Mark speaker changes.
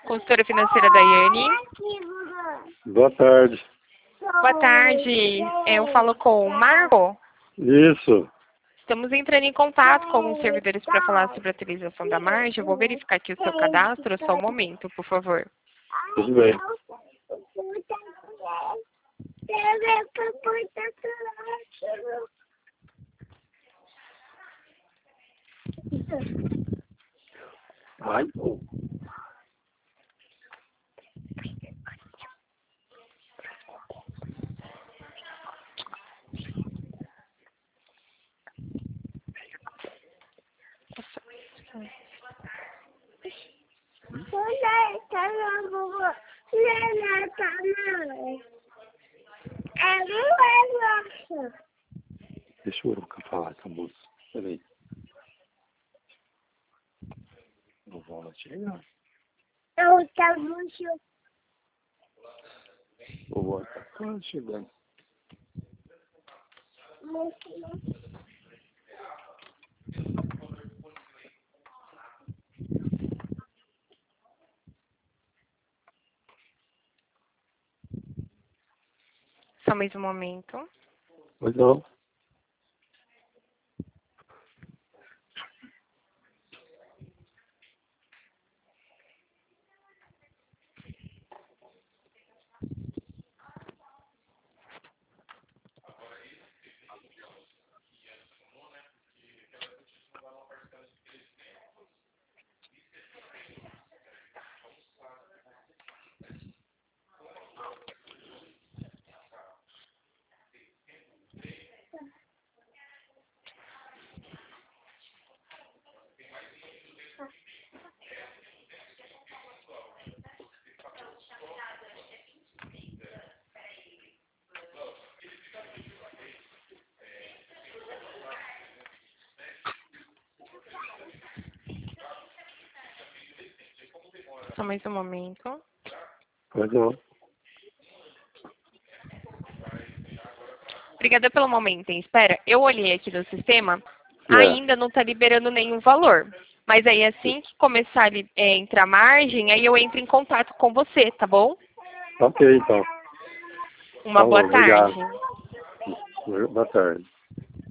Speaker 1: consultora financeira Daiane.
Speaker 2: Boa tarde.
Speaker 1: Boa tarde, eu falo com o Marco.
Speaker 2: Isso.
Speaker 1: Estamos entrando em contato com alguns servidores para falar sobre a utilização da margem. Eu vou verificar aqui o seu cadastro, só um momento, por favor.
Speaker 2: Tudo bem. Vai. Deixa o Uruca falar com a moça. Peraí. Não vou chegar. Vovó tá quase chegando.
Speaker 1: Só mais um momento.
Speaker 2: Pois não.
Speaker 1: Só mais um momento.
Speaker 2: Pois não.
Speaker 1: Obrigada pelo momento em espera. Eu olhei aqui no sistema, ainda não está liberando nenhum valor. Mas aí assim que começar a entrar margem, aí eu entro em contato com você, tá bom?
Speaker 2: Ok, então.
Speaker 1: Uma boa tarde.
Speaker 2: Obrigado. Boa tarde.